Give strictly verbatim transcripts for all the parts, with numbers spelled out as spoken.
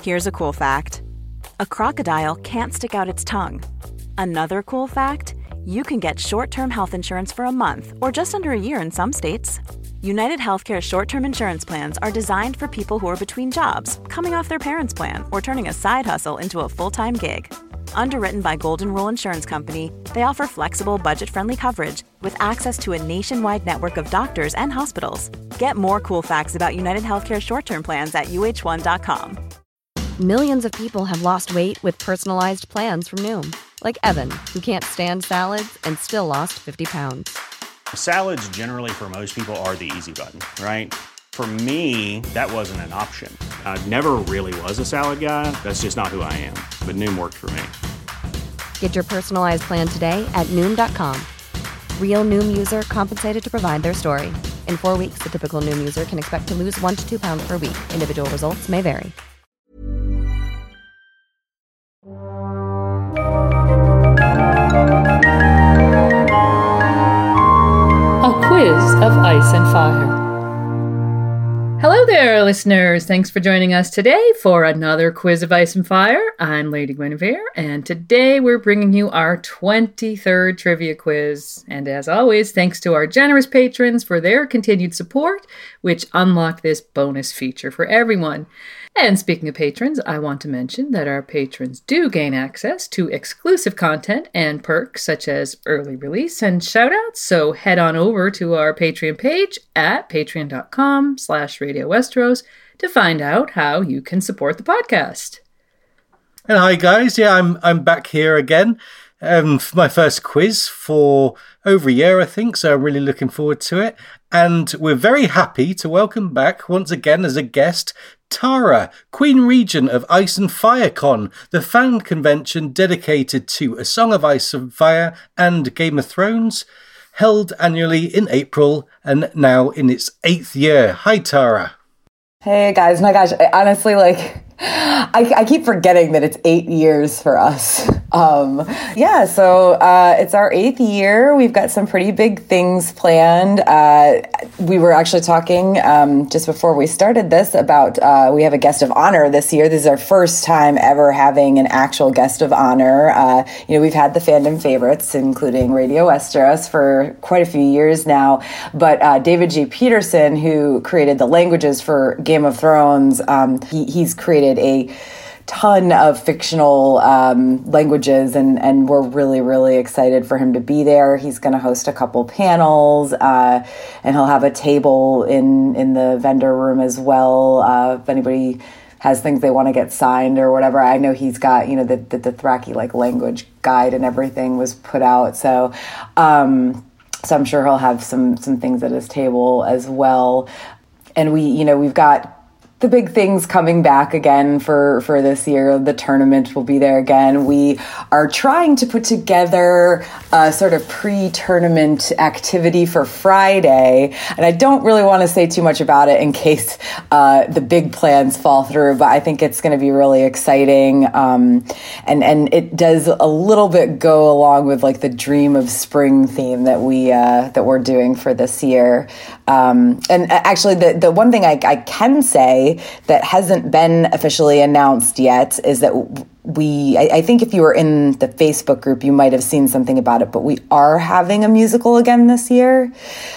Here's a cool fact. A crocodile can't stick out its tongue. Another cool fact, you can get short-term health insurance for a month or just under a year in some states. United Healthcare short-term insurance plans are designed for people who are between jobs, coming off their parents' plan, or turning a side hustle into a full-time gig. Underwritten by Golden Rule Insurance Company, they offer flexible, budget-friendly coverage with access to a nationwide network of doctors and hospitals. Get more cool facts about United Healthcare short-term plans at U H one dot com. Millions of people have lost weight with personalized plans from Noom. Like Evan, who can't stand salads and still lost fifty pounds. Salads generally for most people are the easy button, right? For me, that wasn't an option. I never really was a salad guy. That's just not who I am. But Noom worked for me. Get your personalized plan today at Noom dot com. Real Noom user compensated to provide their story. In four weeks, the typical Noom user can expect to lose one to two pounds per week. Individual results may vary. A quiz of ice and fire. Hello there, listeners. Thanks for joining us today for another Quiz of Ice and Fire. I'm Lady Guinevere, and today we're bringing you our twenty-third trivia quiz. And as always, thanks to our generous patrons for their continued support, which unlocked this bonus feature for everyone. And speaking of patrons, I want to mention that our patrons do gain access to exclusive content and perks such as early release and shoutouts. So head on over to our Patreon page at patreon.com slash Radio Westeros to find out how you can support the podcast. And hi guys, yeah, I'm I'm back here again um, for my first quiz for over a year, I think. So I'm really looking forward to it. And we're very happy to welcome back once again as a guest Tara, Queen Regent of Ice and Fire Con, the fan convention dedicated to A Song of Ice and Fire and Game of Thrones, held annually in April and now in its eighth year. Hi, Tara. Hey, guys. My gosh, I, honestly, like, I, I keep forgetting that it's eight years for us. Um, yeah, so uh, it's our eighth year. We've got some pretty big things planned. Uh, we were actually talking um, just before we started this about uh, we have a guest of honor this year. This is our first time ever having an actual guest of honor. Uh, you know, we've had the fandom favorites, including Radio Westeros, for quite a few years now. But uh, David J. Peterson, who created the languages for Game of Thrones, um, he, he's created a ton of fictional um, languages, and, and we're really, really excited for him to be there. He's going to host a couple panels, uh, and he'll have a table in, in the vendor room as well. Uh, if anybody has things they want to get signed or whatever, I know he's got, you know, the, the, the Thraki like language guide and everything was put out. So, um, so I'm sure he'll have some, some things at his table as well. And we, you know, we've got the big things coming back again for, for this year. The tournament will be there again. We are trying to put together a sort of pre-tournament activity for Friday. And I don't really want to say too much about it in case uh, the big plans fall through, but I think it's going to be really exciting. Um, and, and it does a little bit go along with like the Dream of Spring theme that we, uh, that we're doing for this year. Um, and actually the, the one thing I, I can say that hasn't been officially announced yet is that we, I, I think if you were in the Facebook group, you might have seen something about it, but we are having a musical again this year.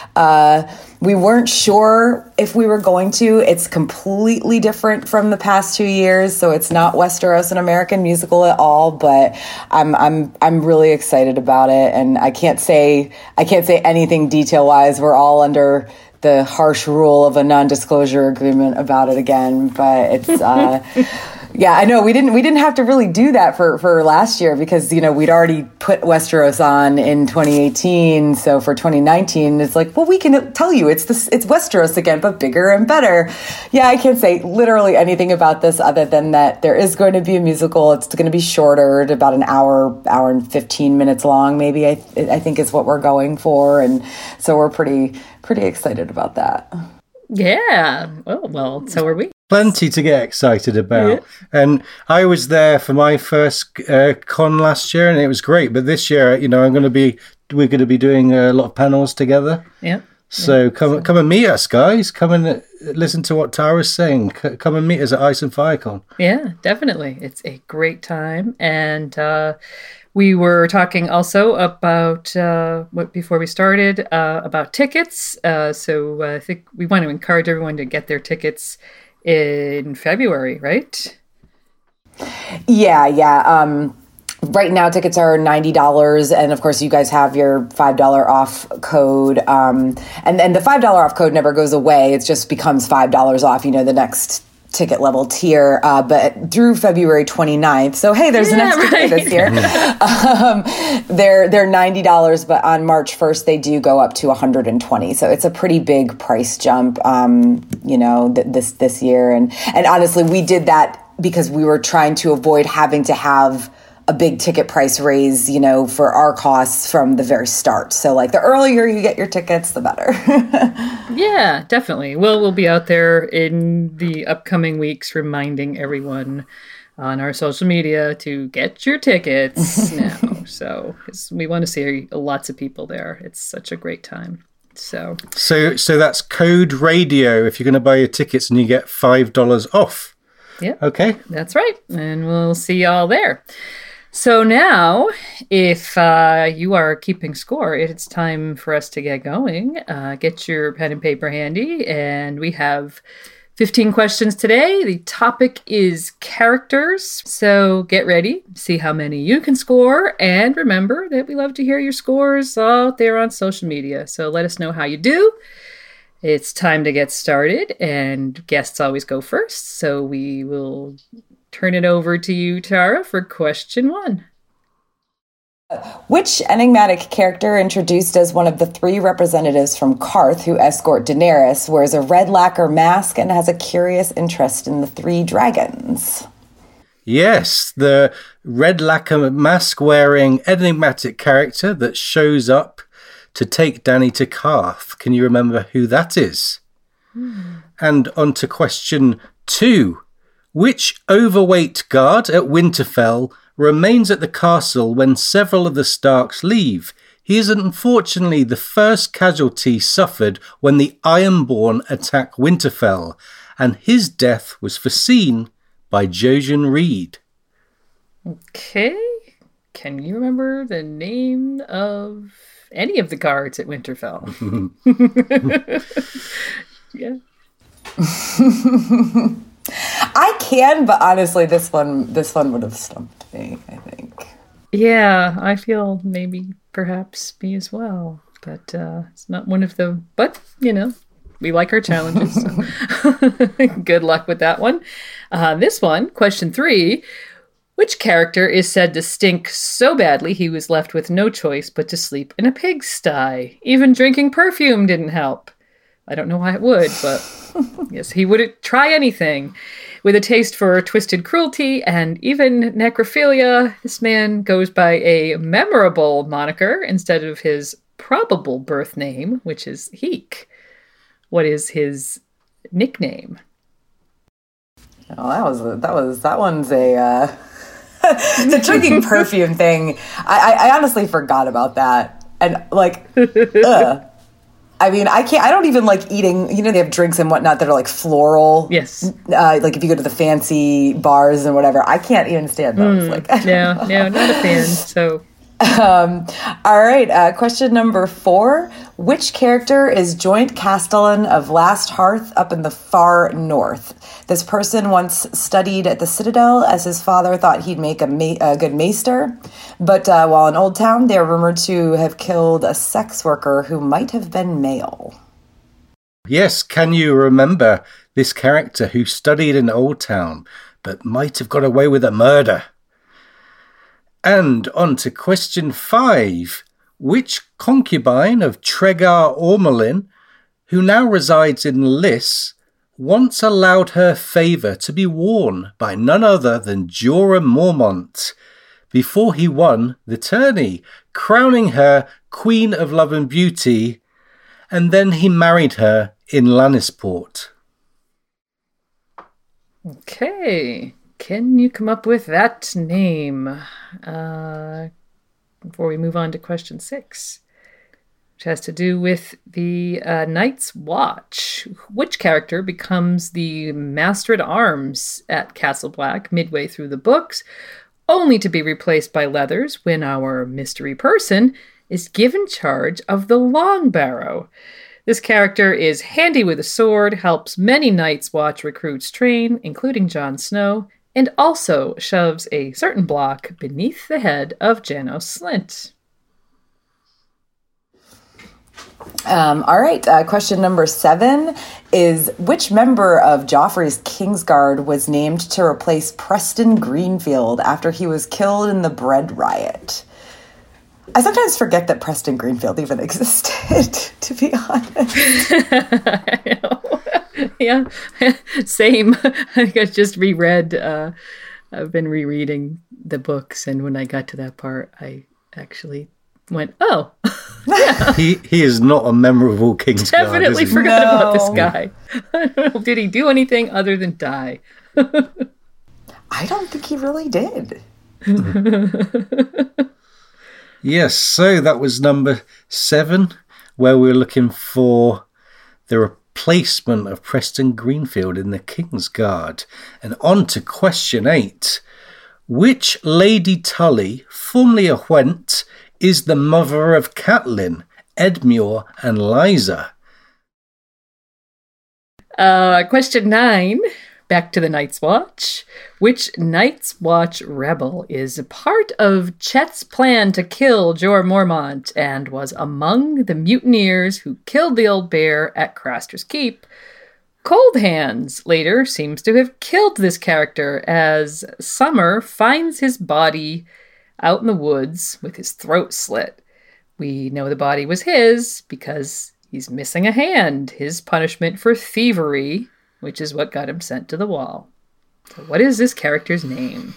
Uh, we weren't sure if we were going to. It's completely different from the past two years, so it's not Westeros, an American musical at all, but I'm I'm I'm really excited about it, and I can't say I can't say anything detail-wise. We're all under the harsh rule of a non-disclosure agreement about it again, but it's, uh, yeah, I know we didn't, we didn't have to really do that for, for last year because, you know, we'd already put Westeros on in twenty eighteen. So for twenty nineteen, it's like, well, we can tell you it's this, it's Westeros again, but bigger and better. Yeah. I can't say literally anything about this other than that there is going to be a musical. It's going to be shorter, about an hour, hour and fifteen minutes long, maybe I, I think is what we're going for. And so we're pretty, pretty excited about that. Yeah. Oh, well, so are we. Plenty to get excited about. Yeah. And I was there for my first uh, con last year and it was great. But this year, you know, I'm going to be, we're going to be doing a lot of panels together. Yeah. So Yeah, come so- come and meet us, guys. Come and uh, listen to what Tara's saying. C- come and meet us at Ice and FireCon. Yeah, definitely. It's a great time. And uh, we were talking also about, uh, what before we started, uh, about tickets. Uh, so uh, I think we want to encourage everyone to get their tickets in February, right? Yeah, yeah. Um, right now, tickets are ninety dollars. And of course, you guys have your five dollars off code. Um, and, and the five dollars off code never goes away. It just becomes five dollars off, you know, the next ticket level tier. Uh, but through February twenty-ninth. So, hey, there's Yeah, an extra right. ticket this year. um, they're, they're ninety dollars, but on March first, they do go up to one hundred twenty dollars. So it's a pretty big price jump, um, you know, th- this, this year. And, and honestly, we did that because we were trying to avoid having to have a big ticket price raise, you know, for our costs from the very start. So like the earlier you get your tickets, the better. Yeah, definitely. Well, we'll be out there in the upcoming weeks reminding everyone on our social media to get your tickets now. So 'cause we want to see lots of people there. It's such a great time. So So so that's code radio if you're going to buy your tickets and you get five dollars off. yeah, Okay. that's right. And we'll see y'all there. So now, if uh, you are keeping score, it's time for us to get going. Uh, get your pen and paper handy. And we have fifteen questions today. The topic is characters. So get ready, see how many you can score. And remember that we love to hear your scores out there on social media. So let us know how you do. It's time to get started, and guests always go first. So we will turn it over to you, Tara, for question one. Which enigmatic character introduced as one of the three representatives from Karth who escort Daenerys wears a red lacquer mask and has a curious interest in the three dragons? Yes, the red lacquer mask wearing enigmatic character that shows up to take Dany to Karth. Can you remember who that is? Hmm. And on to question two. Which overweight guard at Winterfell remains at the castle when several of the Starks leave? He is unfortunately the first casualty suffered when the Ironborn attack Winterfell, and his death was foreseen by Jojen Reed. Okay. Can you remember the name of any of the guards at Winterfell? Yeah. I can, but honestly, this one this one would have stumped me, I think. Yeah, I feel maybe perhaps me as well. But uh, it's not one of the... But, you know, we like our challenges. So. Good luck with that one. Uh, this one, question three. Which character is said to stink so badly he was left with no choice but to sleep in a pigsty? Even drinking perfume didn't help. I don't know why it would, but yes, he would try anything. With a taste for twisted cruelty and even necrophilia, this man goes by a memorable moniker instead of his probable birth name, which is Heek. What is his nickname? Oh, that was that was that one's a uh, the drinking perfume thing. I, I I honestly forgot about that, and like, ugh. I mean, I can't, I don't even like eating, you know, they have drinks and whatnot that are like floral. Yes. Uh, like if you go to the fancy bars and whatever, I can't even stand those. Mm, like, no, no, not a fan. So, um, all right. Uh, question number four. Which character is joint castellan of Last Hearth up in the far north? This person once studied at the Citadel as his father thought he'd make a, ma- a good maester. But uh, while in Old Town, they are rumored to have killed a sex worker who might have been male. Yes, can you remember this character who studied in Old Town but might have got away with a murder? And on to question five. Which concubine of Tregar Ormelin, who now resides in Lys, once allowed her favour to be worn by none other than Jorah Mormont before he won the tourney, crowning her Queen of Love and Beauty, and then he married her in Lannisport? okay. Can you come up with that name? Uh, before we move on to question six. which has to do with the uh, Night's Watch. Which character becomes the Master at Arms at Castle Black midway through the books, only to be replaced by Leathers when our mystery person is given charge of the Long Barrow. This character is handy with a sword, helps many Night's Watch recruits train, including Jon Snow, and also shoves a certain block beneath the head of Janos Slynt. Um, all right, uh, question number seven is, which member of Joffrey's Kingsguard was named to replace Preston Greenfield after he was killed in the bread riot? I sometimes forget that Preston Greenfield even existed, to be honest. I know. Yeah, same. I think I just reread, uh, I've been rereading the books, and when I got to that part, I actually went, oh, yeah. He he is not a memorable Kingsguard. Definitely is forgot No. about this guy. I don't know, did he do anything other than die? I don't think he really did. Yes, so that was number seven, where we were looking for the replacement of Preston Greenfield in the Kingsguard. And on to question eight. Which Lady Tully, formerly a Whent, is the mother of Catelyn, Edmure, and Lysa? Uh, question nine. Back to the Night's Watch. Which Night's Watch rebel is a part of Chet's plan to kill Jorah Mormont and was among the mutineers who killed the old bear at Craster's Keep? Cold Hands later seems to have killed this character as Summer finds his body out in the woods with his throat slit. We know the body was his because he's missing a hand, his punishment for thievery, which is what got him sent to the wall. So what is this character's name?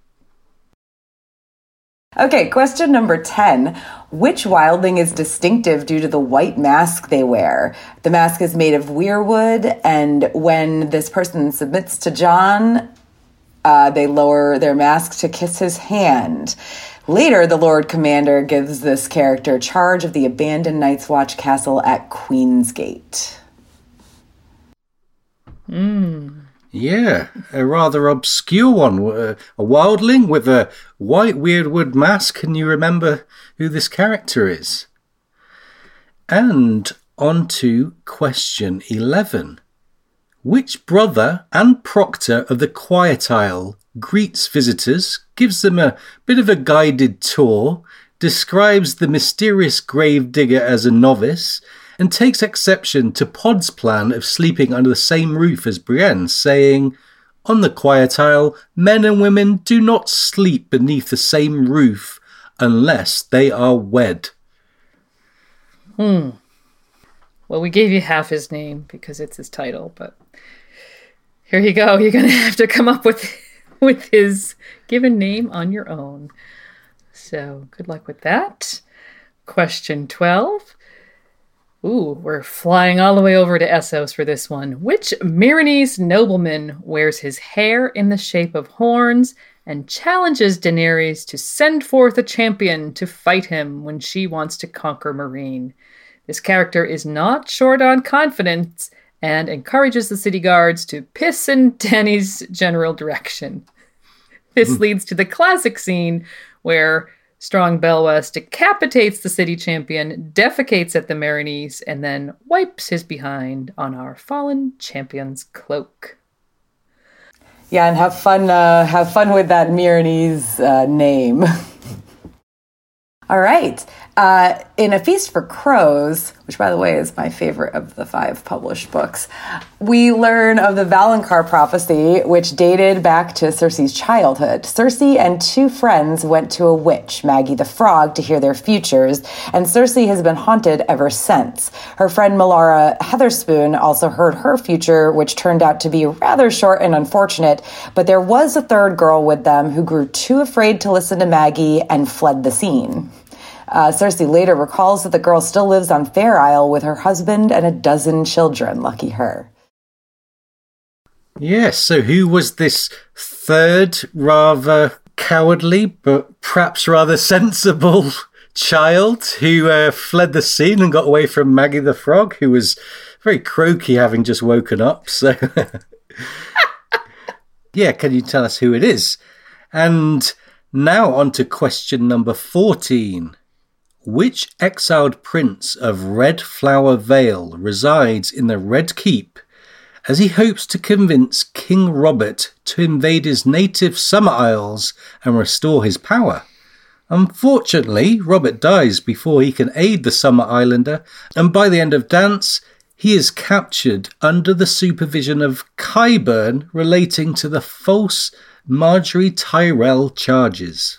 Okay, question number ten. Which wildling is distinctive due to the white mask they wear? The mask is made of weirwood, and when this person submits to Jon, uh, they lower their mask to kiss his hand. Later, the Lord Commander gives this character charge of the abandoned Night's Watch castle at Queensgate. Hmm. Yeah, a rather obscure one. A wildling with a white weirdwood mask. Can you remember who this character is? And on to question eleven. Which brother and proctor of the Quiet Isle greets visitors, gives them a bit of a guided tour, describes the mysterious gravedigger as a novice, and takes exception to Pod's plan of sleeping under the same roof as Brienne, saying, "On the Quiet Isle, men and women do not sleep beneath the same roof unless they are wed." Hmm. Well, we gave you half his name because it's his title, but here you go. You're going to have to come up with, with his given name on your own. So good luck with that. Question twelve. Ooh, we're flying all the way over to Essos for this one. Which Myronese nobleman wears his hair in the shape of horns and challenges Daenerys to send forth a champion to fight him when she wants to conquer Meereen? This character is not short on confidence and encourages the city guards to piss in Dany's general direction. This leads to the classic scene where Strong Belwes decapitates the city champion, defecates at the Myronese, and then wipes his behind on our fallen champion's cloak. Yeah, and have fun. Uh, have fun with that Myronese uh, name. All right. Uh, in A Feast for Crows, which, by the way, is my favorite of the five published books, we learn of the Valonqar prophecy, which dated back to Cersei's childhood. Cersei and two friends went to a witch, Maggie the Frog, to hear their futures, and Cersei has been haunted ever since. Her friend Melara Heatherspoon also heard her future, which turned out to be rather short and unfortunate, but there was a third girl with them who grew too afraid to listen to Maggie and fled the scene. Uh, Cersei later recalls that the girl still lives on Fair Isle with her husband and a dozen children. Lucky her. Yes, so who was this third, rather cowardly, but perhaps rather sensible child who uh, fled the scene and got away from Maggie the Frog, who was very croaky, having just woken up. So, yeah, can you tell us who it is? And now on to question number fourteen. Which exiled prince of Red Flower Vale resides in the Red Keep as he hopes to convince King Robert to invade his native Summer Isles and restore his power? Unfortunately, Robert dies before he can aid the Summer Islander, and by the end of Dance, he is captured under the supervision of Qyburn relating to the false Marjorie Tyrell charges.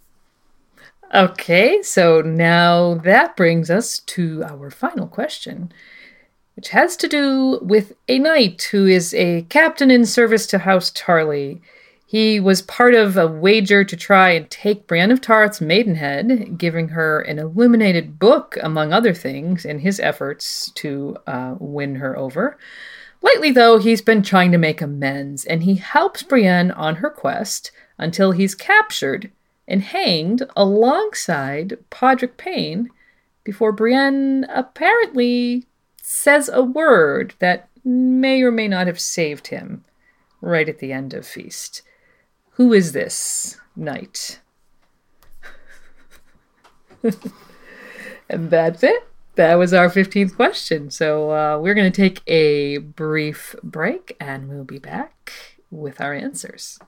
Okay, so now that brings us to our final question, which has to do with a knight who is a captain in service to House Tarley. He was part of a wager to try and take Brienne of Tarth's Maidenhead, giving her an illuminated book, among other things, in his efforts to uh, win her over. Lately, though, he's been trying to make amends, and he helps Brienne on her quest until he's captured and hanged alongside Podrick Payne before Brienne apparently says a word that may or may not have saved him right at the end of Feast. Who is this knight? And that's it. That was our fifteenth question. So uh, we're going to take a brief break and we'll be back with our answers.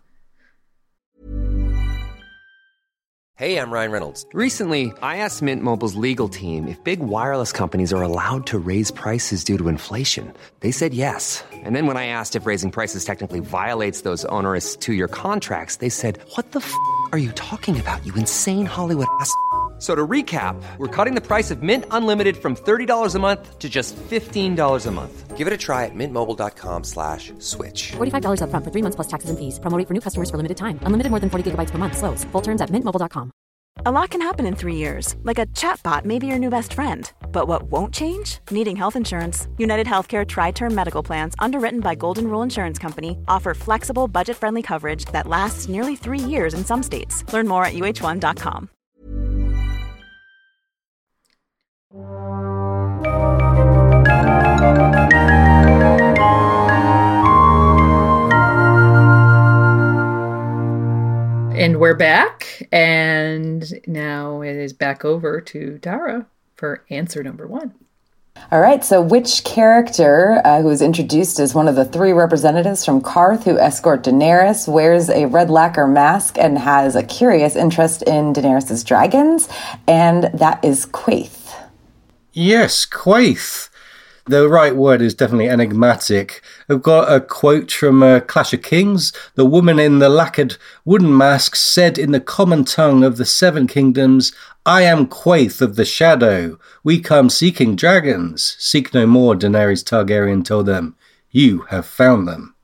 Hey, I'm Ryan Reynolds. Recently, I asked Mint Mobile's legal team if big wireless companies are allowed to raise prices due to inflation. They said yes. And then when I asked if raising prices technically violates those onerous two-year contracts, they said, what the f*** are you talking about, you insane Hollywood ass f- So to recap, we're cutting the price of Mint Unlimited from thirty dollars a month to just fifteen dollars a month. Give it a try at mintmobile.com slash switch. forty-five dollars up front for three months plus taxes and fees. Promo rate for new customers for limited time. Unlimited more than forty gigabytes per month. Slows full terms at mint mobile dot com. A lot can happen in three years, like a chatbot may be your new best friend. But what won't change? Needing health insurance. United Healthcare Tri-Term Medical Plans, underwritten by Golden Rule Insurance Company, offer flexible, budget-friendly coverage that lasts nearly three years in some states. Learn more at U H one dot com. And we're back, and now it is back over to Dara for answer number one. All right, so which character uh, who is introduced as one of the three representatives from Qarth who escort Daenerys wears a red lacquer mask and has a curious interest in Daenerys' dragons? And that is Quaithe. Yes, Quaithe. The right word is definitely enigmatic. I've got a quote from uh, Clash of Kings. The woman in the lacquered wooden mask said in the common tongue of the Seven Kingdoms, I am Quaithe of the Shadow. We come seeking dragons. Seek no more, Daenerys Targaryen told them. You have found them.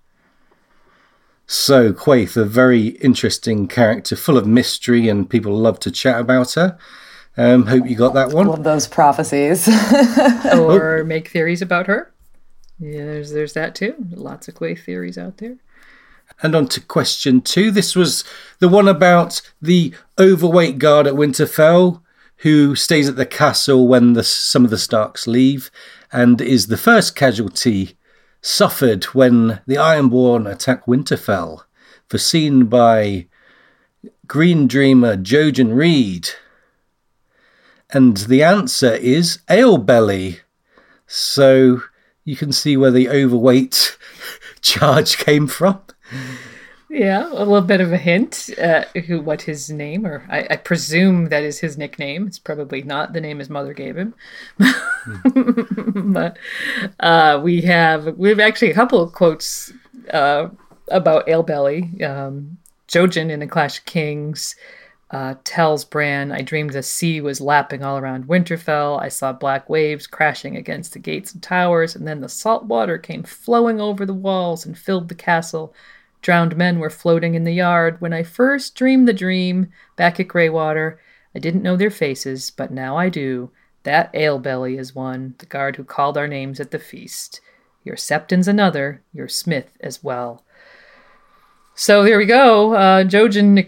So Quaithe, a very interesting character, full of mystery, and people love to chat about her. Um, hope you got that one. Love those prophecies. Or make theories about her. Yeah, there's there's that too. Lots of Quaithe theories out there. And on to question two. This was the one about the overweight guard at Winterfell who stays at the castle when the, some of the Starks leave and is the first casualty suffered when the Ironborn attack Winterfell, foreseen by Green Dreamer Jojen Reed. And the answer is Alebelly. So you can see where the overweight charge came from. Yeah, a little bit of a hint uh, who what his name, or I, I presume that is his nickname. It's probably not the name his mother gave him. But uh, we have we have actually a couple of quotes uh, about Alebelly. Um, Jojen in the Clash of Kings Uh, tells Bran, I dreamed the sea was lapping all around Winterfell. I saw black waves crashing against the gates and towers, and then the salt water came flowing over the walls and filled the castle. Drowned men were floating in the yard. When I first dreamed the dream back at Greywater, I didn't know their faces, but now I do. That Alebelly is one, the guard who called our names at the feast. Your Septon's another, your Smith as well. So there we go. Uh, Jojen ex-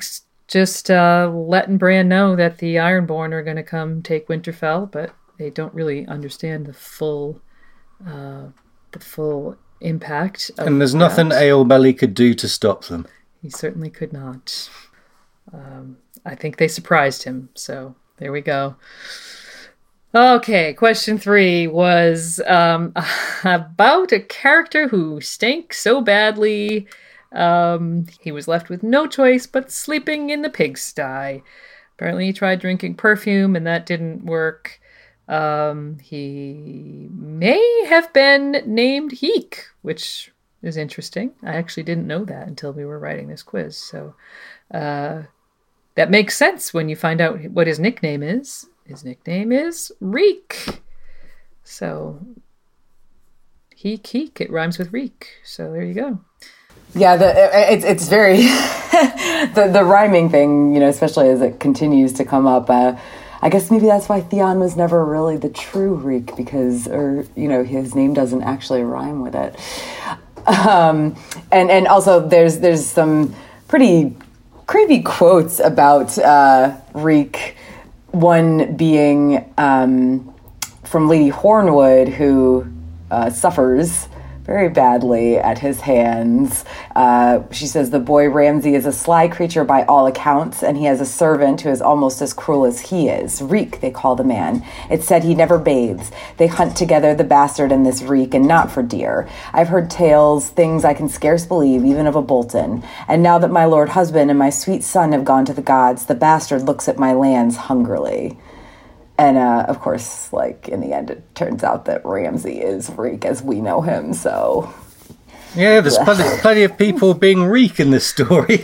just uh, letting Bran know that the Ironborn are going to come take Winterfell, but they don't really understand the full, uh, the full impact. Of and there's that. nothing Aelbelly could do to stop them. He certainly could not. Um, I think they surprised him, so there we go. Okay, question three was um, about a character who stank so badly um, he was left with no choice but sleeping in the pigsty. Apparently he tried drinking perfume and that didn't work. Um, he may have been named Heek, which is interesting. I actually didn't know that until we were writing this quiz. So uh, that makes sense when you find out what his nickname is. His nickname is Reek. So, Heek, Heek. It rhymes with Reek. So there you go. Yeah, the, it's it's very the the rhyming thing, you know, especially as it continues to come up. Uh, I guess maybe that's why Theon was never really the true Reek, because, or you know, his name doesn't actually rhyme with it. Um, and and also there's there's some pretty creepy quotes about uh, Reek. One being um, from Lady Hornwood, who uh, suffers very badly at his hands. Uh, she says, the boy Ramsay is a sly creature by all accounts, and he has a servant who is almost as cruel as he is. Reek, they call the man. It's said he never bathes. They hunt together, the bastard and this Reek, and not for deer. I've heard tales, things I can scarce believe, even of a Bolton. And now that my lord husband and my sweet son have gone to the gods, the bastard looks at my lands hungrily. And, uh, of course, like, in the end, it turns out that Ramsay is Reek as we know him, so... Yeah, there's plenty, plenty of people being Reek in this story.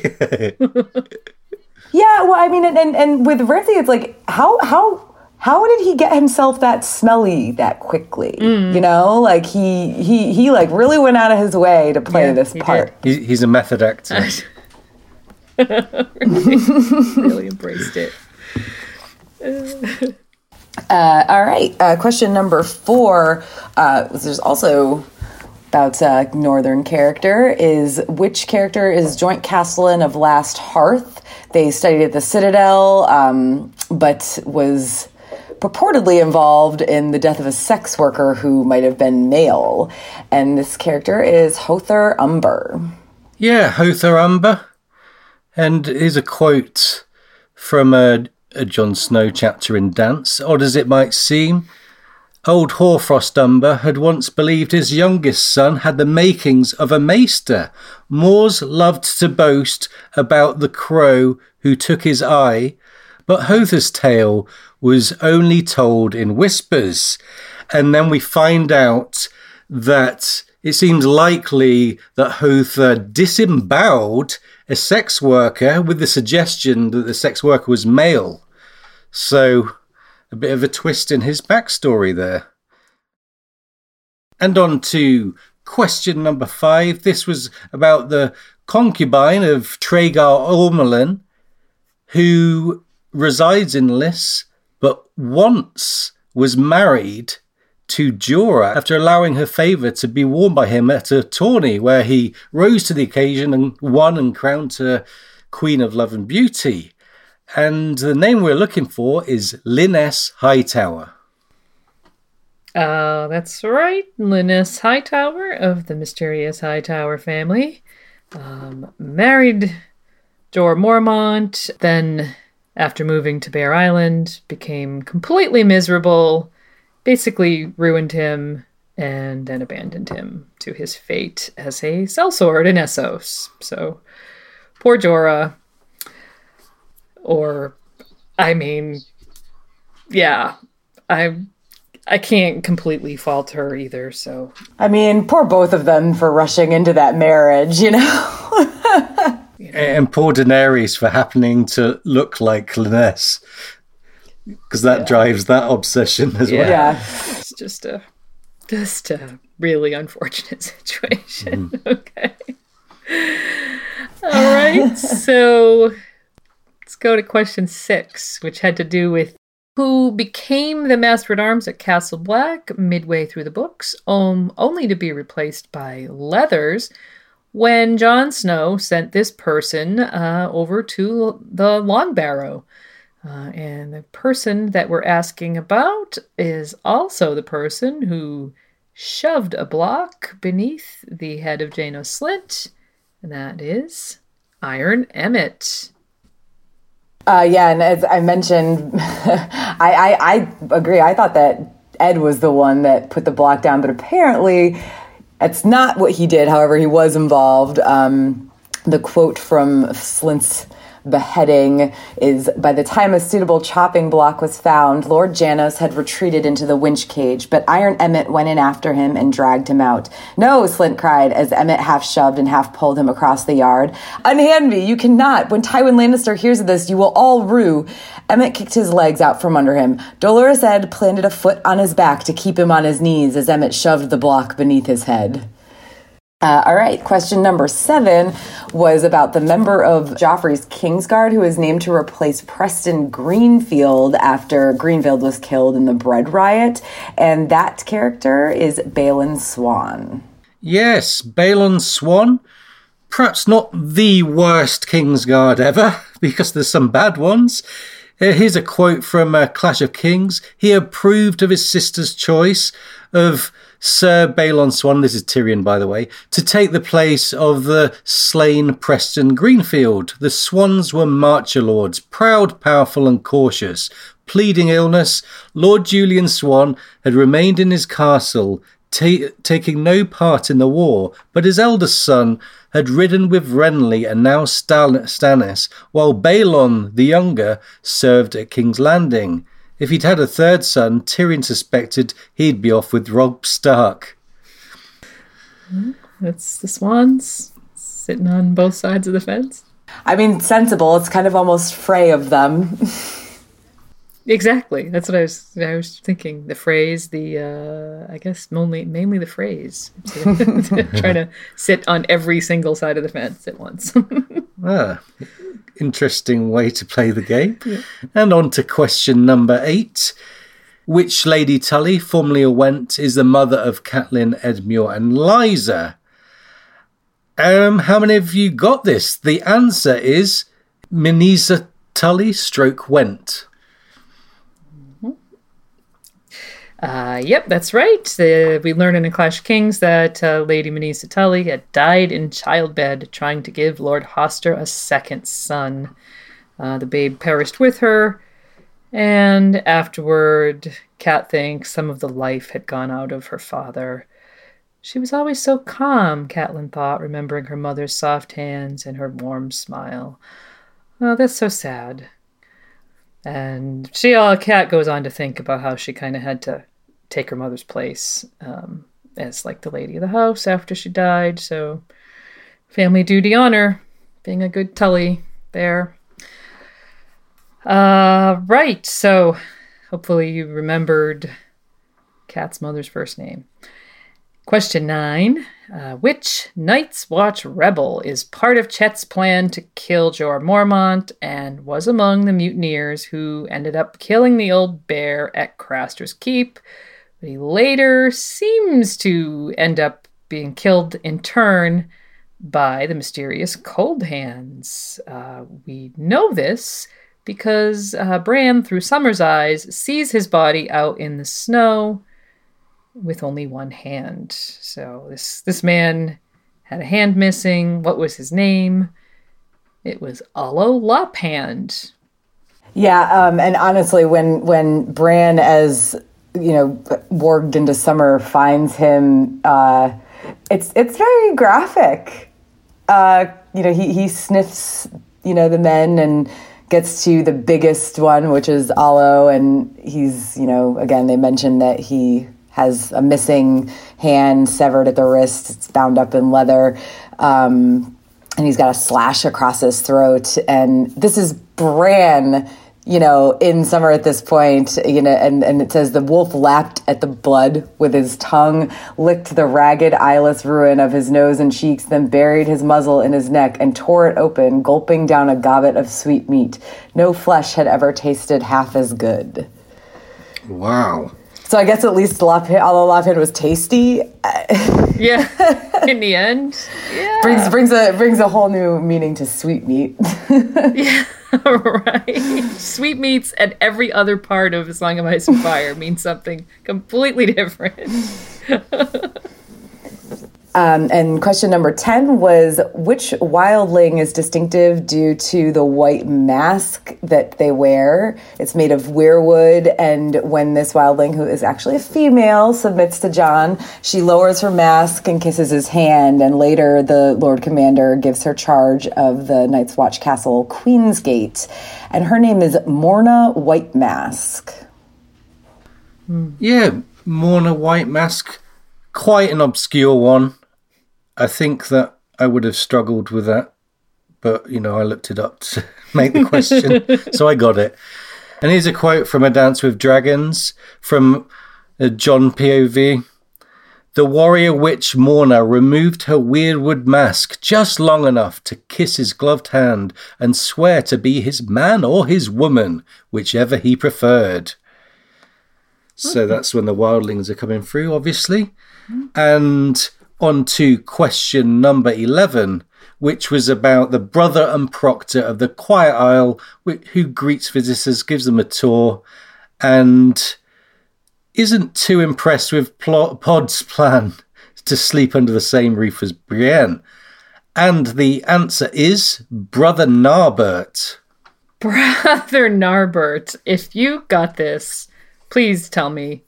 Yeah, well, I mean, and, and, and with Ramsay, it's like, how how how did he get himself that smelly that quickly? Mm. You know? Like, he, he, he, like, really went out of his way to play yeah, this he part. He, he's a method actor. really, really embraced it. Uh, Uh, all right. Uh, question number four. Uh, there's also about uh, northern character. Is which character is joint castellan of Last Hearth? They studied at the Citadel, um, but was purportedly involved in the death of a sex worker who might have been male. And this character is Hother Umber. Yeah, Hother Umber. And here's a quote from a. a Jon Snow chapter in Dance. Odd as it might seem, old Hoarfrost Umber had once believed his youngest son had the makings of a maester. Moors loved to boast about the crow who took his eye, but Hother's tale was only told in whispers. And then we find out that it seems likely that Hother disemboweled a sex worker with the suggestion that the sex worker was male. So, a bit of a twist in his backstory there. And on to question number five. This was about the concubine of Traegar Ormelin, who resides in Lys, but once was married to Jorah after allowing her favour to be worn by him at a tourney where he rose to the occasion and won and crowned her Queen of Love and Beauty. And the name we're looking for is Lyness Hightower. Uh, that's right. Lyness Hightower of the mysterious Hightower family. Um, married Jorah Mormont, then after moving to Bear Island, became completely miserable, basically ruined him, and then abandoned him to his fate as a sellsword in Essos. So, poor Jorah. Or, I mean, yeah, I I can't completely fault her either, so. I mean, poor both of them for rushing into that marriage, you know? you know? And poor Daenerys for happening to look like Lyness. Because that yeah. drives that obsession as yeah. well. Yeah. It's just a, just a really unfortunate situation. Mm. Okay. All right, so... Let's go to question six, which had to do with who became the Master at Arms at Castle Black midway through the books, um, only to be replaced by Leathers. when Jon Snow sent this person uh, over to the Long Barrow. Uh, and the person that we're asking about is also the person who shoved a block beneath the head of Janos Slynt, and that is Iron Emmett. Uh, yeah, and as I mentioned, I, I, I agree. I thought that Ed was the one that put the block down, but apparently that's not what he did. However, he was involved. Um, the quote from Slynt's beheading is, by the time a suitable chopping block was found, Lord Janos had retreated into the winch cage, but Iron Emmett went in after him and dragged him out. No, Slynt cried as Emmett half shoved and half pulled him across the yard. Unhand me, you cannot. When Tywin Lannister hears of this, you will all rue. Emmett kicked his legs out from under him. Dolorous Ed planted a foot on his back to keep him on his knees as Emmett shoved the block beneath his head. Uh, all right, question number seven was about the member of Joffrey's Kingsguard who was named to replace Preston Greenfield after Greenfield was killed in the Bread Riot, and that character is Balon Swan. Yes, Balon Swan. Perhaps not the worst Kingsguard ever, because there's some bad ones. Uh, here's a quote from uh, Clash of Kings. He approved of his sister's choice of Sir Balon Swan, this is Tyrion by the way, to take the place of the slain Preston Greenfield. The Swans were marcher lords, proud, powerful and cautious. Pleading illness, Lord Julian Swan had remained in his castle, ta- taking no part in the war, but his eldest son had ridden with Renly and now Stan- Stannis, while Balon, the younger, served at King's Landing. If he'd had a third son, Tyrion suspected he'd be off with Robb Stark. That's the Swans sitting on both sides of the fence. I mean, sensible. It's kind of almost Frey of them. Exactly. That's what I was I was thinking. The phrase, the, uh, I guess, mainly, mainly the phrase. Trying to sit on every single side of the fence at once. Ah, interesting way to play the game. Yeah. And on to question number eight. Which Lady Tully, formerly a Went, is the mother of Catelyn, Edmure and Lysa? Um, how many of you got this? The answer is Mynesa Tully stroke Went. Uh, yep, that's right. Uh, we learn in A Clash of Kings that uh, Lady Mynesa Tully had died in childbed trying to give Lord Hoster a second son. Uh, the babe perished with her, and afterward, Cat thinks some of the life had gone out of her father. She was always so calm, Catelyn thought, remembering her mother's soft hands and her warm smile. Oh, that's so sad. And she, uh, Cat goes on to think about how she kind of had to take her mother's place um, as like the lady of the house after she died. So family duty honor, being a good Tully there. Uh, right, so hopefully you remembered Cat's mother's first name. Question nine. Uh, which Night's Watch rebel is part of Chet's plan to kill Jorah Mormont and was among the mutineers who ended up killing the old bear at Craster's Keep, but he later seems to end up being killed in turn by the mysterious Cold Hands? Uh, we know this because uh, Bran, through Summer's eyes, sees his body out in the snow with only one hand. So this this man had a hand missing. What was his name? It was Ollo Lophand. Yeah, um, and honestly, when when Bran, as you know, warged into Summer, finds him, uh, it's it's very graphic. Uh, you know, he he sniffs, you know, the men and gets to the biggest one, which is Ollo, and he's, you know, again, they mentioned that he has a missing hand severed at the wrist. It's bound up in leather. Um, and he's got a slash across his throat. And this is Bran, you know, in Summer at this point, you know, and, and it says the wolf lapped at the blood with his tongue, licked the ragged, eyeless ruin of his nose and cheeks, then buried his muzzle in his neck and tore it open, gulping down a gobbet of sweet meat. No flesh had ever tasted half as good. Wow. So I guess at least Lop Hin, although Lop Hin was tasty. Yeah, in the end. Yeah. Brings brings a brings a whole new meaning to sweetmeat. Yeah, right. Sweetmeats and every other part of A Song of Ice and Fire means something completely different. Um, and question number ten was, which wildling is distinctive due to the white mask that they wear? It's made of weirwood, and when this wildling, who is actually a female, submits to Jon, she lowers her mask and kisses his hand, and later the Lord Commander gives her charge of the Night's Watch Castle Queensgate, and her name is Morna Whitemask. Yeah, Morna Whitemask, quite an obscure one. I think that I would have struggled with that, but, you know, I looked it up to make the question, so I got it. And here's a quote from A Dance with Dragons from uh, Jon P O V. The warrior witch Morna removed her weirwood mask just long enough to kiss his gloved hand and swear to be his man or his woman, whichever he preferred. So that's when the wildlings are coming through, obviously. And on to question number eleven, which was about the brother and proctor of the Quiet Isle, who greets visitors, gives them a tour, and isn't too impressed with Pod's plan to sleep under the same roof as Brienne. And the answer is Brother Narbert. Brother Narbert, if you got this, please tell me.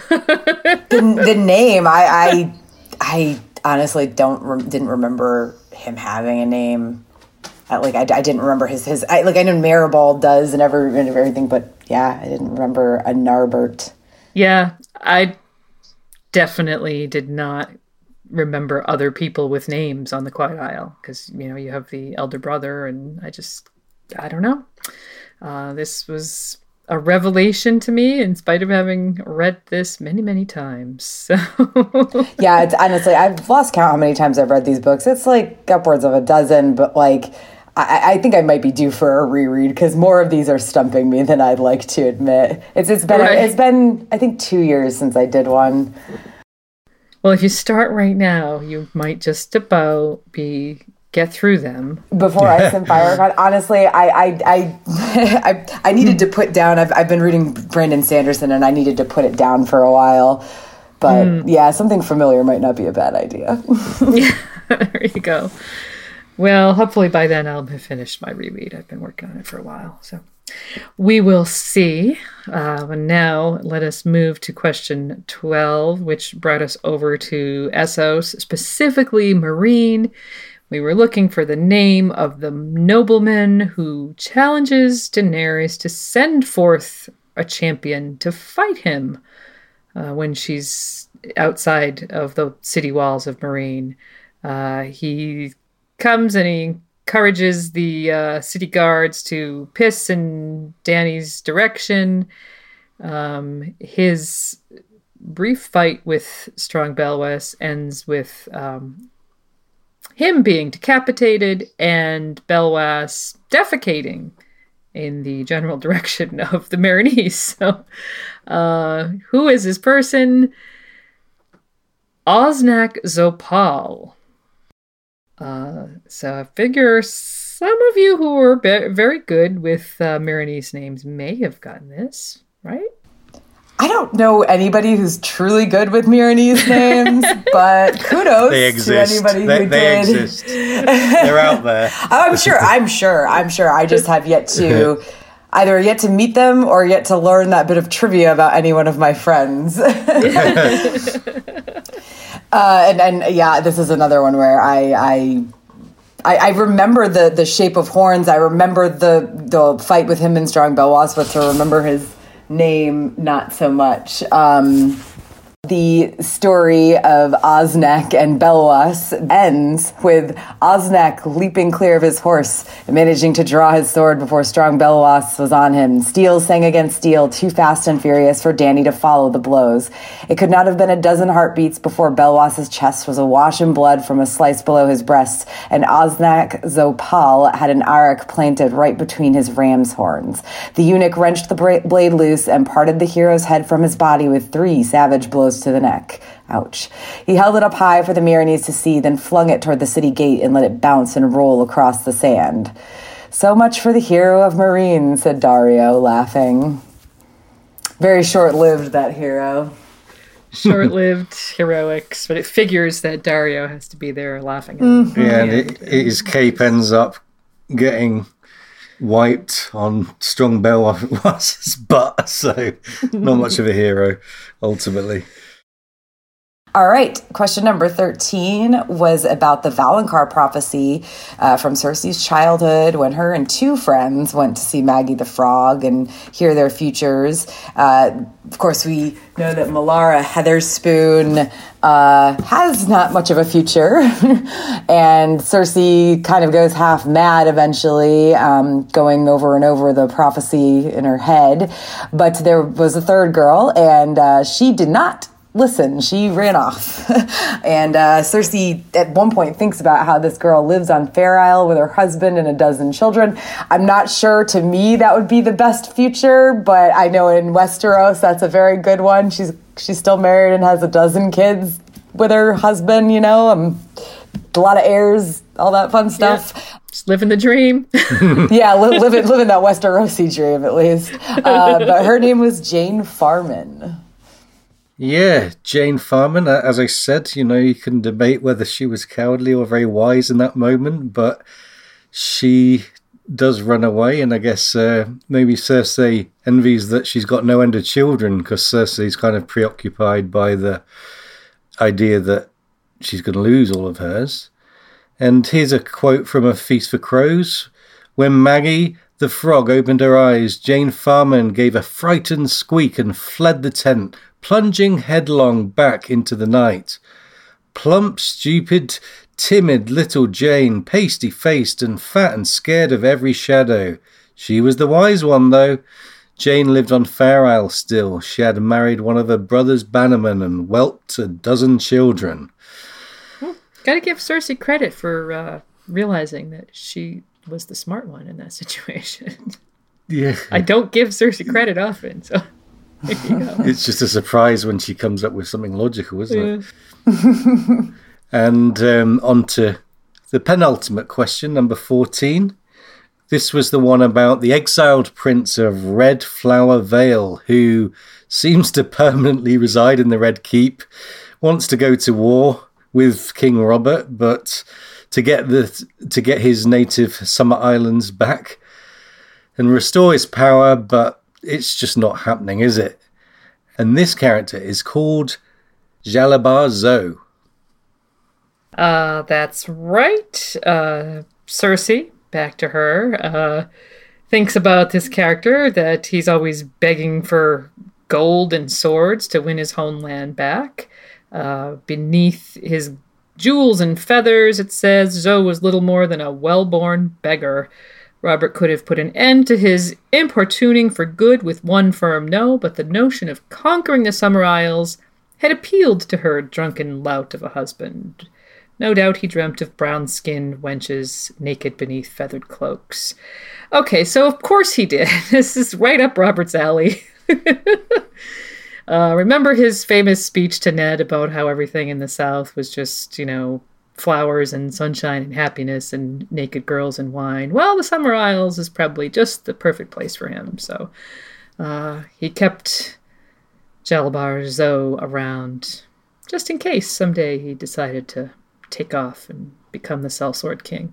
the, the name, I, I, I honestly don't re- didn't remember him having a name. I, like I, I didn't remember his his. I, like I know Maribald does and every and everything, but yeah, I didn't remember a Narbert. Yeah, I definitely did not remember other people with names on the Quiet Isle because you know you have the elder brother, and I just I don't know. Uh, this was a revelation to me, in spite of having read this many, many times. So. Yeah, it's honestly, I've lost count how many times I've read these books. It's like upwards of a dozen, but like, I, I think I might be due for a reread because more of these are stumping me than I'd like to admit. It's it's been right. it's been I think two years since I did one. Well, if you start right now, you might just about be. Get through them before Ice and Fire. God, honestly, I I I, I I needed to put down. I've I've been reading Brandon Sanderson, and I needed to put it down for a while. But mm. yeah, something familiar might not be a bad idea. Yeah, there you go. Well, hopefully by then I'll have finished my reread. I've been working on it for a while, so we will see. Uh, and now let us move to question twelve, which brought us over to Essos, specifically Meereen. We were looking for the name of the nobleman who challenges Daenerys to send forth a champion to fight him uh, when she's outside of the city walls of Meereen. Uh, he comes and he encourages the uh, city guards to piss in Dany's direction. Um, his brief fight with Strong Belwas ends with... Um, him being decapitated and Belwas defecating in the general direction of the Meereenese. So, uh, who is this person? Osnak Zopal. Uh, so I figure some of you who are be- very good with uh, Meereenese names may have gotten this, right? I don't know anybody who's truly good with Meereenese names, but kudos they exist. to anybody they, who they did. Exist. They're out there. I'm sure. I'm sure. I'm sure. I just have yet to either yet to meet them or yet to learn that bit of trivia about any one of my friends. uh, and and yeah, this is another one where I. I I, I remember the, the shape of horns. I remember the the fight with him and Strong Belwas, but to remember his name, not so much. Um, The story of Osnek and Belwas ends with Osnek leaping clear of his horse and managing to draw his sword before strong Belwas was on him. Steel sang against steel, too fast and furious for Danny to follow the blows. It could not have been a dozen heartbeats before Belwas's chest was awash in blood from a slice below his breast, and Osnek Zopal had an arak planted right between his ram's horns. The eunuch wrenched the bra- blade loose and parted the hero's head from his body with three savage blows to the neck. Ouch. He held it up high for the Myronese to see, then flung it toward the city gate and let it bounce and roll across the sand. So much for the hero of Marine, said Dario, laughing. Very short-lived, that hero. Short-lived heroics, but it figures that Dario has to be there laughing at him. Mm-hmm. Yeah, and it, his cape ends up getting wiped on strong Belwas's butt, so not much of a hero, ultimately. All right, question number thirteen was about the Valonqar prophecy uh, from Cersei's childhood when her and two friends went to see Maggie the Frog and hear their futures. Uh, of course, we know that Melara Heatherspoon uh, has not much of a future, and Cersei kind of goes half mad eventually, um, going over and over the prophecy in her head. But there was a third girl, and uh, she did not listen, she ran off. And uh, Cersei at one point thinks about how this girl lives on Fair Isle with her husband and a dozen children. I'm not sure, to me, that would be the best future, but I know in Westeros, that's a very good one. She's she's still married and has a dozen kids with her husband, you know, um, a lot of heirs, all that fun stuff. Yeah. Just living the dream. Yeah, li- living, living that Westerosi dream, at least. Uh, but her name was Jane Farman. Yeah, Jane Farman, as I said, you know, you can debate whether she was cowardly or very wise in that moment, but she does run away, and I guess uh, maybe Cersei envies that she's got no end of children, because Cersei's kind of preoccupied by the idea that she's going to lose all of hers. And here's a quote from A Feast for Crows. When Maggie the Frog opened her eyes, Jane Farman gave a frightened squeak and fled the tent, plunging headlong back into the night. Plump, stupid, timid little Jane, pasty-faced and fat and scared of every shadow. She was the wise one, though. Jane lived on Fair Isle still. She had married one of her brother's bannermen and whelped a dozen children. Well, gotta give Cersei credit for uh, realizing that she was the smart one in that situation. Yeah. I don't give Cersei credit often, so... It's just a surprise when she comes up with something logical, isn't yeah. it? And um, on to the penultimate question, number fourteen. This was the one about the exiled prince of Red Flower Vale, who seems to permanently reside in the Red Keep, wants to go to war with King Robert, but to get the to get his native Summer Islands back and restore his power, but it's just not happening, is it? And this character is called Jalabar Zo. Uh, that's right. Uh, Cersei, back to her, uh, thinks about this character, that he's always begging for gold and swords to win his homeland back. Uh, beneath his jewels and feathers, it says, Zo was little more than a well-born beggar. Robert could have put an end to his importuning for good with one firm no, but the notion of conquering the Summer Isles had appealed to her drunken lout of a husband. No doubt he dreamt of brown-skinned wenches naked beneath feathered cloaks. Okay, so of course he did. This is right up Robert's alley. uh, remember his famous speech to Ned about how everything in the South was just, you know, flowers and sunshine and happiness and naked girls and wine? Well, the Summer Isles is probably just the perfect place for him. So uh, he kept Jalabar Zo around just in case someday he decided to take off and become the Sellsword King.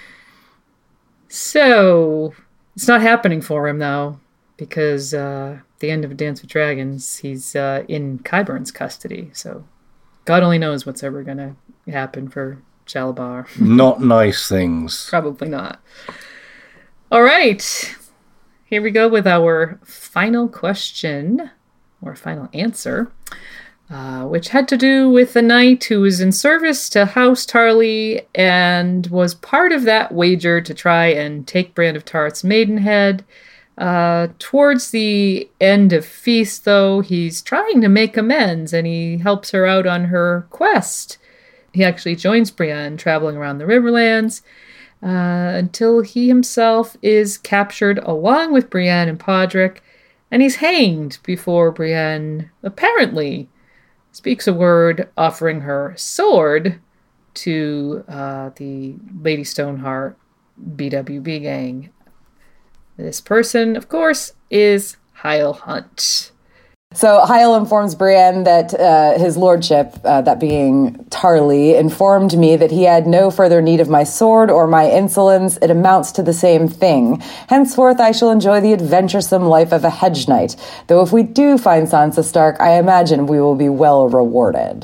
So it's not happening for him, though, because uh, at the end of Dance with Dragons, he's uh, in Qyburn's custody. So God only knows what's ever going to happen for Jalabar. Not nice things. Probably not. All right. Here we go with our final question, or final answer. uh, which had to do with a knight who was in service to House Tarly and was part of that wager to try and take Brienne of Tarth's maidenhead. Uh, towards the end of Feast, though, he's trying to make amends, and he helps her out on her quest. He actually joins Brienne traveling around the Riverlands, Uh, until he himself is captured along with Brienne and Podrick, and he's hanged before Brienne apparently speaks a word offering her sword to uh, the Lady Stoneheart B W B gang. This person, of course, is Hyle Hunt. So Hyle informs Brienne that uh, his lordship, uh, that being Tarly, informed me that he had no further need of my sword or my insolence. It amounts to the same thing. Henceforth, I shall enjoy the adventuresome life of a hedge knight. Though if we do find Sansa Stark, I imagine we will be well rewarded.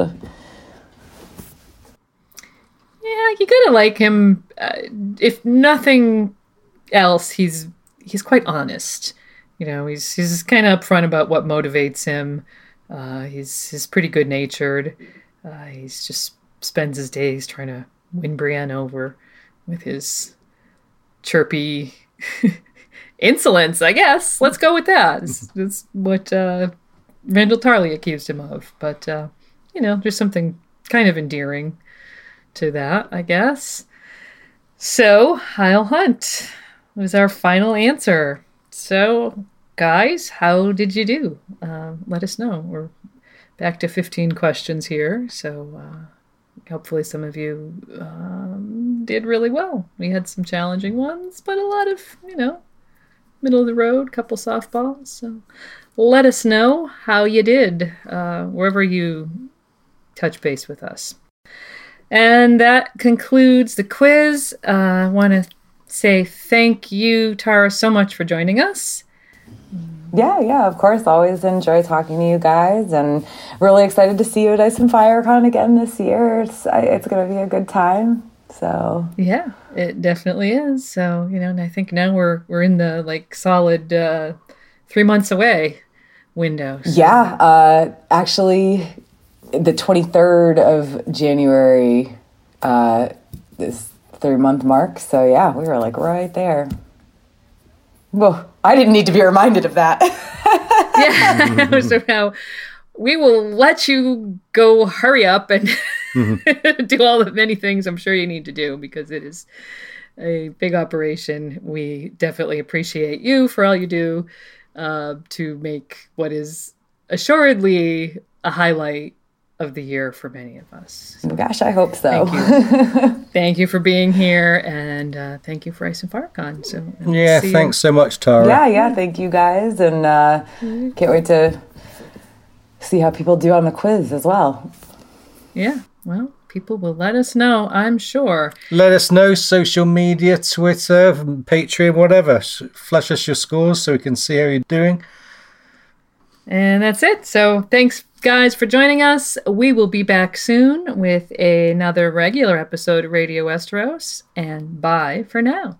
Yeah, you gotta like him. Uh, if nothing else, he's he's quite honest. You know, he's he's kind of upfront about what motivates him. Uh, he's he's pretty good natured. Uh, he's just spends his days trying to win Brienne over with his chirpy insolence, I guess. Let's go with that. That's, that's what uh, Randyll Tarly accused him of. But uh, you know, there's something kind of endearing to that, I guess. So Hyle Hunt was our final answer. So, guys, how did you do? Uh, let us know. We're back to fifteen questions here, so uh, hopefully some of you um, did really well. We had some challenging ones, but a lot of, you know, middle of the road, couple softballs. So let us know how you did uh, wherever you touch base with us. And that concludes the quiz. Uh, I want to say thank you, Tara, so much for joining us. Yeah, yeah, of course. Always enjoy talking to you guys, and really excited to see you at Ice and Fire Con again this year. It's it's going to be a good time. So yeah, it definitely is. So, you know, and I think now we're we're in the like solid uh, three months away window. So. Yeah, uh, actually, the twenty-third of January, uh, this three-month mark. So, yeah, we were, like, right there. Well, I didn't need to be reminded of that. Yeah. So now we will let you go hurry up and mm-hmm. do all the many things I'm sure you need to do, because it is a big operation. We definitely appreciate you for all you do uh, to make what is assuredly a highlight of the year for many of us. So, gosh, I hope so. Thank you, thank you for being here, and uh, thank you for Ice and Fire Con. So yeah, thanks you. so much, Tara. Yeah, yeah, thank you guys, and uh, mm-hmm. can't wait to see how people do on the quiz as well. Yeah, well, people will let us know, I'm sure. Let us know, social media, Twitter, Patreon, whatever. Flash us your scores so we can see how you're doing. And that's it. So thanks, guys, for joining us. We will be back soon with another regular episode of Radio Westeros. And bye for now.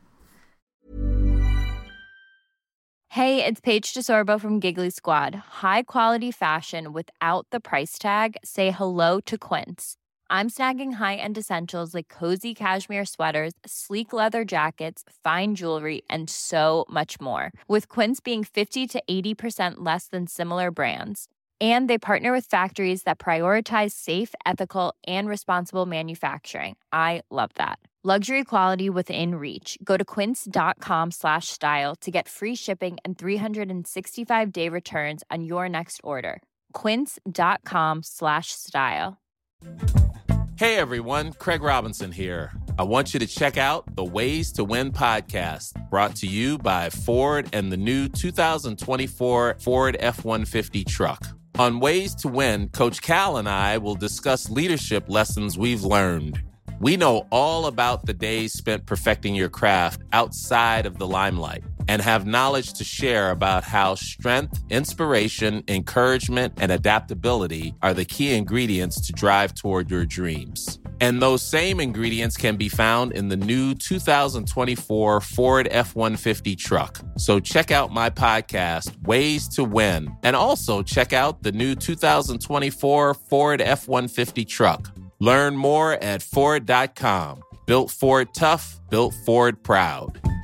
Hey, it's Paige DeSorbo from Giggly Squad. High quality fashion without the price tag. Say hello to Quince. I'm snagging high-end essentials like cozy cashmere sweaters, sleek leather jackets, fine jewelry, and so much more. With Quince being fifty to eighty percent less than similar brands. And they partner with factories that prioritize safe, ethical, and responsible manufacturing. I love that. Luxury quality within reach. Go to quince.com slash style to get free shipping and three sixty-five day returns on your next order. Quince.com slash style. Hey everyone, Craig Robinson here. I want you to check out the Ways to Win podcast, brought to you by Ford and the new two thousand twenty-four Ford F one fifty truck. On Ways to Win, Coach Cal and I will discuss leadership lessons we've learned. We know all about the days spent perfecting your craft outside of the limelight and have knowledge to share about how strength, inspiration, encouragement, and adaptability are the key ingredients to drive toward your dreams. And those same ingredients can be found in the new two thousand twenty-four Ford F one fifty truck. So check out my podcast, Ways to Win, and also check out the new two thousand twenty-four Ford F one fifty truck. Learn more at Ford dot com. Built Ford tough, built Ford proud.